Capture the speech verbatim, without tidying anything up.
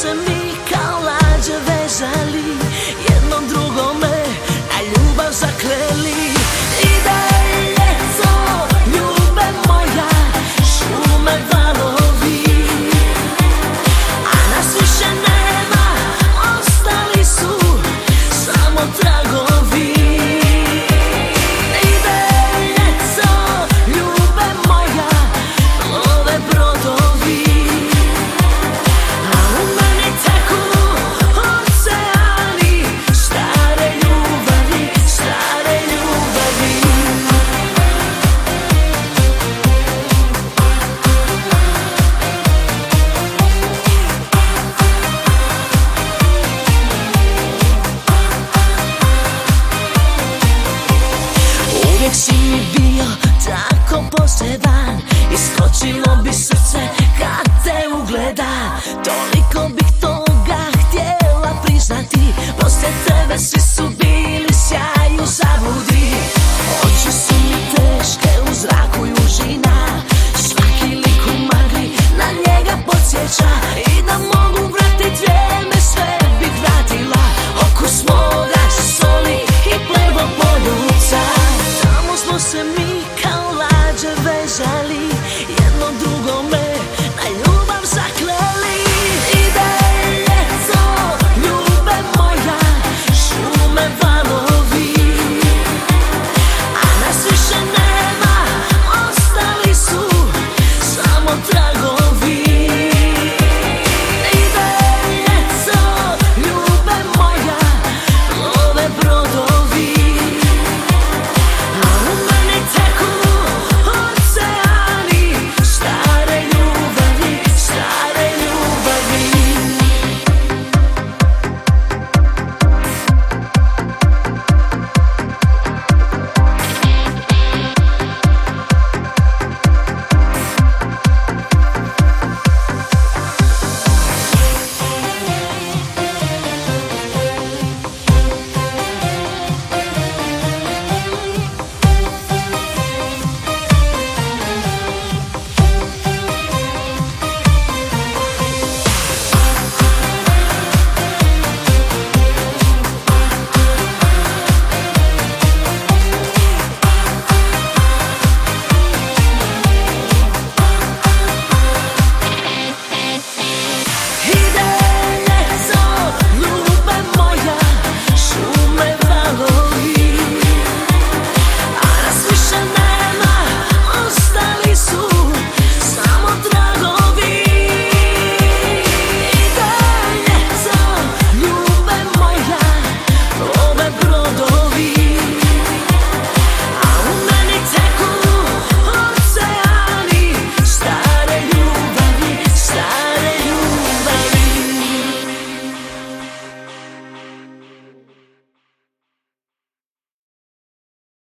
se mi kao lađe vezali, jednom drugome na ljubav zakleli. Ide ljeto, ljube moja, šume, valovi, a nas više nema, ostali su samo tragovi. Ide ljeto, ljube moja, plove brodovi, a u meni teku oceani stare ljubavi, stare ljubavi. Uvijek si mi bio tako poseban, iskočilo bi srce kad te ugleda. Toliko